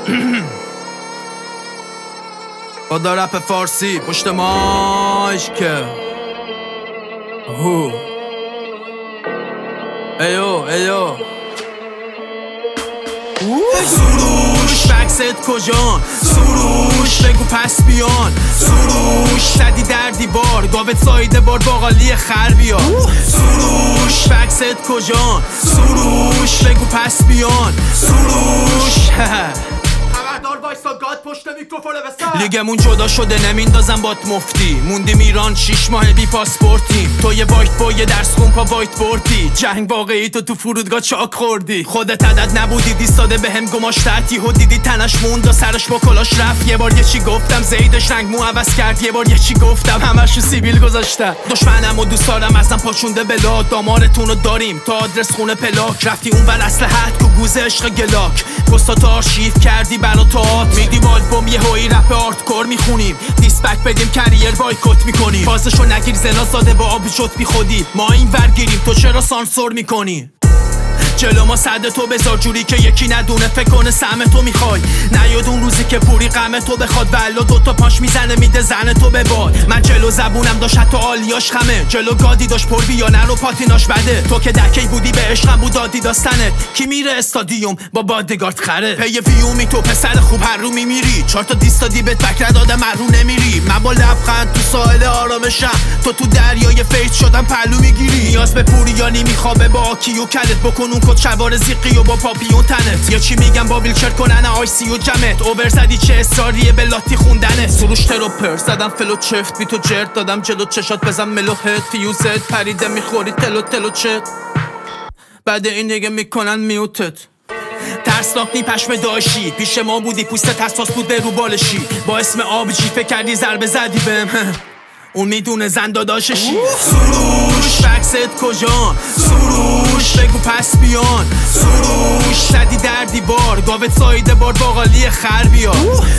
خدا رپ فارسی پشت مایک ایو سروش بکست کجان سروش بگو پس بیان سروش زدی در دیوار گاوت سایده بار باقالی خر بیا سروش بکست کجان سروش بگو پس بیان سروش خبردار وایسا گاد پشت میکروفون بسر لیگمون جدا شده نمیندازم بات مفتی موندیم ایران 6 ماه بی پاسپورتیم تو یه وایت با یه درس خون پا وایت بورتی جنگ واقعی تو فرودگاه چاک خوردی خودت عدد نبودی دیستاده بهم گماشتت یهو دیدی تنش موند و سرش با کلاش رفت یه بار یه چی گفتم زیدش رنگ مو عوض کرد یه بار یه چی گفتم همشو سیبیل گذاشتم دشمنم و دوست دارم ازم پاچونده بلا دامارتونو داریم تا آدرس خونه پلاک رفتی اون ور اسلحت کو گوزه عشق گلاک پستاتو آرشیو کردی برا تئاتر میدیم آلبوم یه هوی رپ آرتکور میخونیم دیسپک بدیم کریر بایکوت میکنیم فازشو نگیر زنا زاده با آب شد بی خودی ما این ورگیریم تو چرا سانسور میکنی جلو ما صد تو بذار جوری که یکی ندونه فکر کنه سهم تو میخوای نیاد اون روزی که پوری غم تو بخواد ولو دوتا پاش میزنه میده زن تو به باد من جلو زبونم داشت حتی آلیاش خمه جلو گادی داشت پر بیانه رو پاتیناش بده تو که دکی بودی به عشقم بود دادی داستنت کی میره استادیوم با بادگارد خره پی ویومی تو پسر خوب هر رو میمیری 4 تا دیستادی بهت بکر داده من رو نمیری من با لبخند تو ساحل آرامشم تو دریای فیض شدم پلو میگیری نیاز به پوریانی میخوابه با آکیو کلت بکن کد شوار زیقی و با پاپیون تنت یا چی میگم با ویلچر کنن آی سی و جمت اوور زدی چه اصراریه به لاتی خوندنه سروش تروپر زدم فلو چفت بی تو جرد دادم جلو چشات بزن ملوهت فیوزت پریده میخوری تلو چت بعد این دیگه میکنن میوتت ترسناک نی پشم داشی پیش ما بودی پوستت حساس بود به رو بالشی با اسم آبجی فکر کردی ضربه زدی بهم اون میدونه زن داداششی سروش بکست کجان سروش بگو پس بیان سروش زدی در دیوار گاوت سایده بار باقالی خر بیا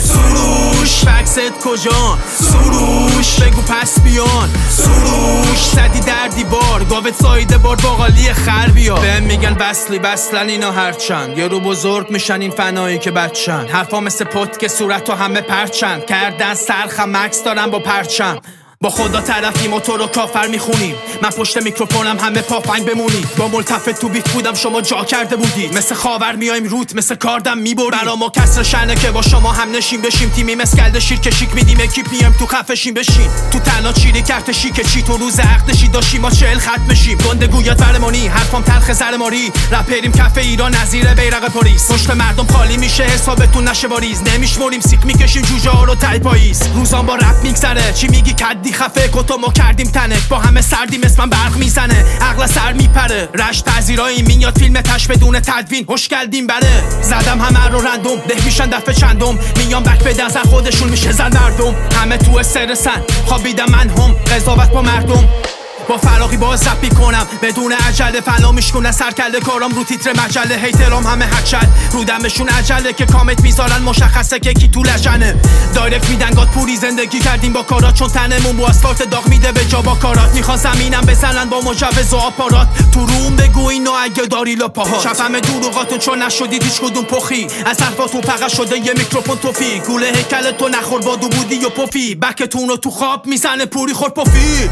سروش بکست کجان سروش بگو پس بیان سروش زدی در دیوار گاوت سایده بار باقالی خر بیا بهم میگن وصلن اینا هرچند یه رو بزرگ میشن این فنایی که بچن حرفا مثل پت که صورت و همه پرچند کردن سرخم مکس دارم با پرچم با خدا طرفیم و تو رو کافر میخونیم من پشت میکروفونم همه پافنگ بمونید با ملتفت تو بیت بودم شما جا کرده بودید مثل خاور میایم روت مثل کاردم میبرید برا ما کسر شنه که با شما هم نشیم بشیم تیمی مسکلد شیر که شیک میدیم اکیپ میایم تو خفشیم بشین تو تنها چیری کرت شیک چی تو روز عقدشی داشتیم ما 40 خط بشیم گنده گویات ورمانی حرفام تلخ زرماری رپریم کف ایران نظیر بیرق پاریس پشت مردم خالی میشه حسابتون نشه باریز نمیشمریم سیک میکشیم جوجه ها رو تای پاییز روزام با رپ میگذره چی میگی کدی خفه کتو ما کردیم تنک با همه سردیم اسمم برق میزنه عقل سر میپره رشت پذیرایی میاد فیلم تش بدون تدوین خوش کردیم بره زدم همه رو رندوم ده میشن دفعه چندم میام بک به نظر خودشون میشه زن مردم همه تو استرسن خوابیدم من هم قضاوت با مردم با فراقی باز رپ میکنم بدون عجله فنا میشکنه سرکله کارام رو تیتر مجله هیترام همه هچل رو دمشون عجله که کامت میذارن مشخصه که کی تو لجنه دایرکت میدن گاد پوری زندگی کردیم با کارات چون تنمون با اسفالت داغ میده به جا با کارات میخوان زمینم بزنن با مجوز و آپارات تو روم بگو اینو اگه داری لاپاهات شفم دروغاتون چون نشدید هیچ کدوم پخی از حرفاتون فقط شده یه میکروفون توفی گوله هیکل تو نخور بادو بودی و پفی بکتون رو تو خواب میزنه پوری خور پفی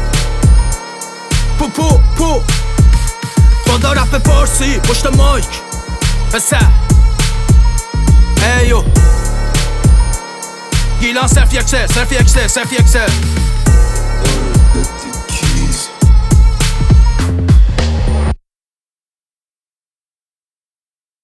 پو خدا رپ فارسی پشت مایک پسر ایو گیلان صرف یک سر